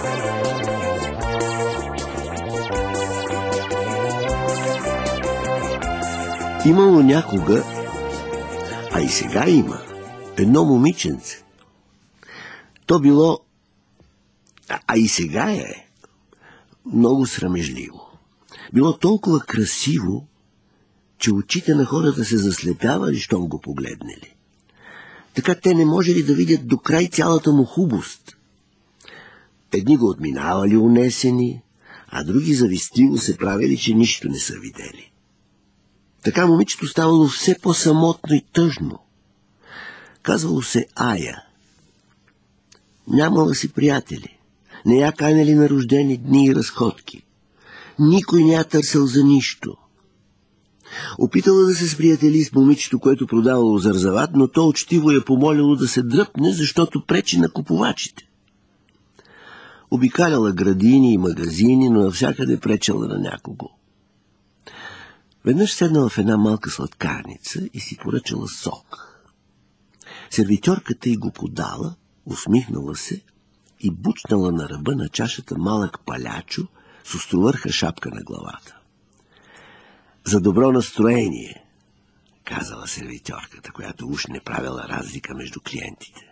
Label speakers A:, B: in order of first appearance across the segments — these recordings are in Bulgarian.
A: Имало някога, а и сега има, едно момиченце. То било, а и сега е, много срамежливо. Било толкова красиво, че очите на хората се заслепявали, щом го погледнали. Така те не можели да видят до край цялата му хубост. Едни го отминавали унесени, а други завистливо се правили, че нищо не са видели. Така момичето ставало все по-самотно и тъжно. Казвало се Ая. Нямала си приятели, не я канели на рождени дни и разходки. Никой не я търсил за нищо. Опитала да се сприятели с момичето, което продавало зарзават, но то учтиво я помолило да се дръпне, защото пречи на купувачите. Обикаляла градини и магазини, но навсякъде пречела на някого. Веднъж седнала в една малка сладкарница и си поръчала сок. Сервитьорката й го подала, усмихнала се и бучнала на ръба на чашата малък палячо с островърха шапка на главата. За добро настроение, казала сервитьорката, която уж не правила разлика между клиентите.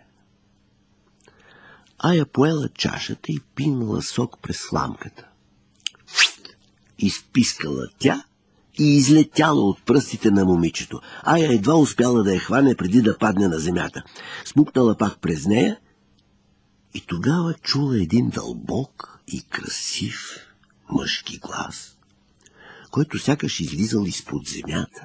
A: Ая поела чашата и пинала сок през сламката. Изпискала тя и излетяла от пръстите на момичето. Ая едва успяла да я хване преди да падне на земята. Смукнала пак през нея и тогава чула един дълбок и красив мъжки глас, който сякаш излизал изпод земята.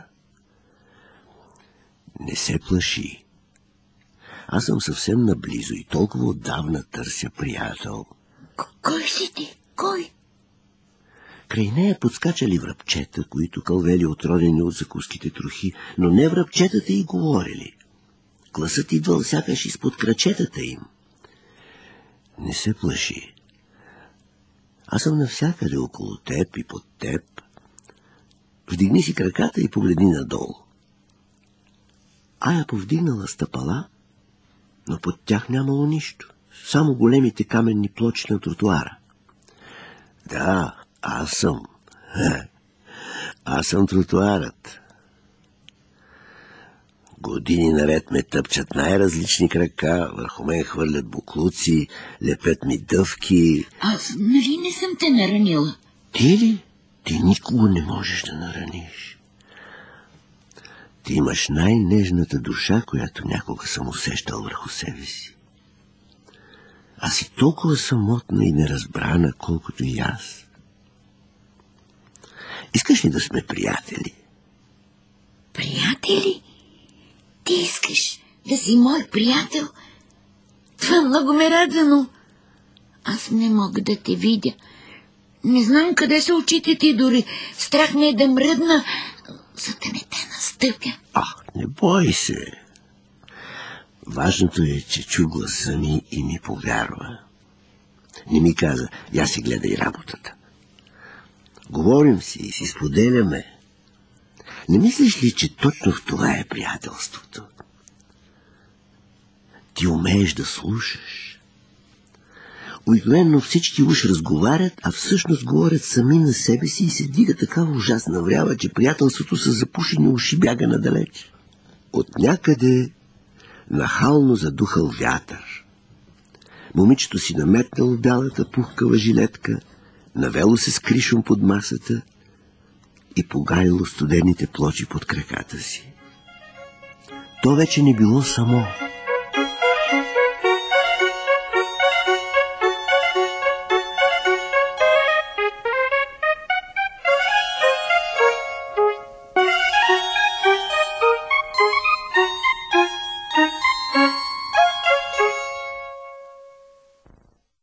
A: Не се плаши. Аз съм съвсем наблизо и толкова отдавна търся приятел.
B: Кой си ти? Кой?
A: Край нея подскачали връбчета, които кълвели отродени от закуските трохи, но не връбчетата й говорили. Гласът идвал сякаш изпод крачетата им. Не се плаши. Аз съм навсякъде около теб и под теб. Вдигни си краката и погледни надолу. Ая повдигнала стъпала, но под тях нямало нищо. Само големите каменни плочи на тротуара. Да, аз съм. Аз съм тротуарът. Години наред ме тъпчат най-различни крака, върху мен хвърлят буклуци, лепят ми дъвки.
B: Аз нали не съм те наранила?
A: Ти ли? Ти никого не можеш да нараниш. Ти имаш най-нежната душа, която някога съм усещал върху себе си. А си толкова самотна и неразбрана, колкото и аз. Искаш ли да сме приятели?
B: Приятели? Ти искаш да си мой приятел? Това много ме радва, но аз не мога да те видя. Не знам къде са очите ти, дори страх ме е да мръдна, за да не те настъпя.
A: Не бой се. Важното е, че чу гласа ми и ми повярва. Не ми каза, я си гледай работата. Говорим си и си споделяме. Не мислиш ли, че точно в това е приятелството? Ти умееш да слушаш. Обикновено всички уж разговарят, а всъщност говорят сами на себе си и се дига такава ужасна врява, че приятелството с запушени уши бяга надалеч. От някъде нахално задухал вятър. Момичето си наметнало бялата пухкава жилетка, навело се с кришом под масата и погаило студените плочи под краката си. То вече не било само.